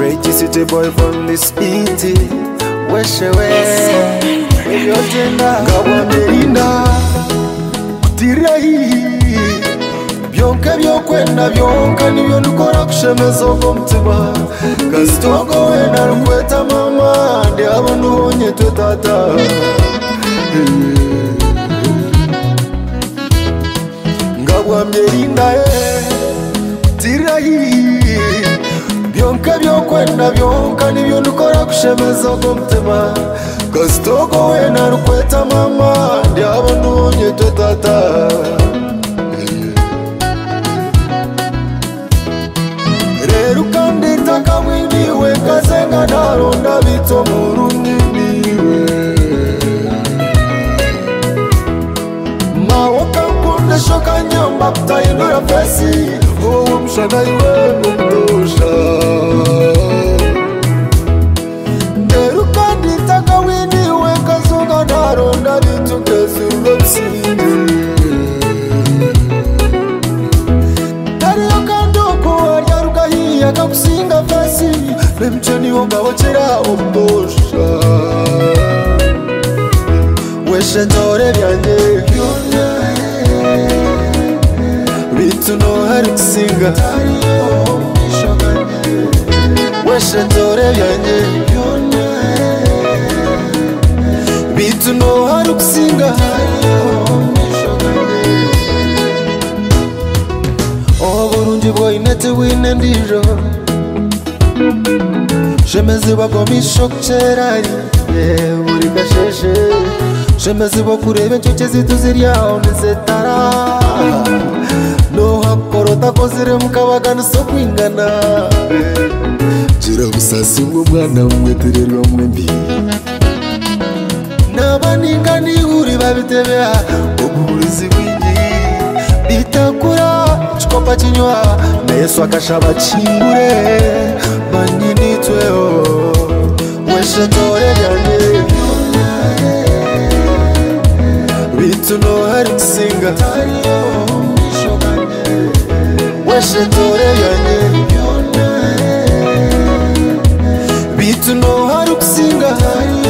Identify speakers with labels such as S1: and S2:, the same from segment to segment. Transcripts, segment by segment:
S1: Pretty city boy from the city. Weshewe Yotenda Gawa Merinda Kutirahi Byonka byokwenda byonka nibyo dukora kushemeza uko mutima Kasitogo wenda rukweta mama Ndi abantu bonye twe tata Gawa Merinda Kutirahi Byonka byokwenda byonka nibyo dukora kushemeza uko mutima Kasitogo wenda rukweta mama Ndi abantu bonye twe tata Reru kandi takamwiniwe kazenga naronda bito muruniniwe Mawoka mkunde shoka nyamba kutayinura fesi Uwo mshana iwe mundosha Reru kandi takamwiniwe kazenga naronda bito kezuru msini Yakakusinga fasi Lemcheni wonga wachera ombosha Weshe ntore byanje Bitu no hari kusinga Weshe ntore byanje Bitu no hari kusinga Burunji boy nete wine ndijo Shemezi bako mishok cherari Buri kasheshe Shemezi bako kurebe nchoche zitu ziriao nizetara No hakorota kozire mukabagana so kwingana Jira busasi mwana mwetererwa mwembi Nabaningani uri babitebea Obuhurizi bwingi Bitakura chikopa chinywa na Yesu akashaba chingure Banyini tweo Weshe tore byane Bitu no hari kusinga Weshe tore byane Bitu no hari kusinga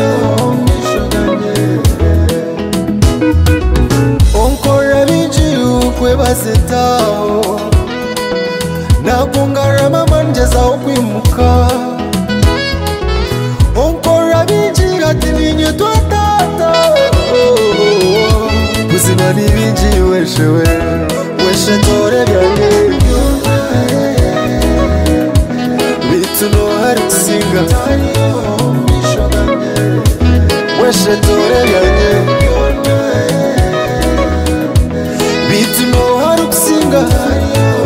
S1: Onkora biji ukwe bazitao Nakungarama manjeza ukwimuka Onkora biji hati ninyo tuatata Buzima ni biji weshewe Weshe tore byane Bitu no hari kusinga Weshe tore byane Bitu no hari kusinga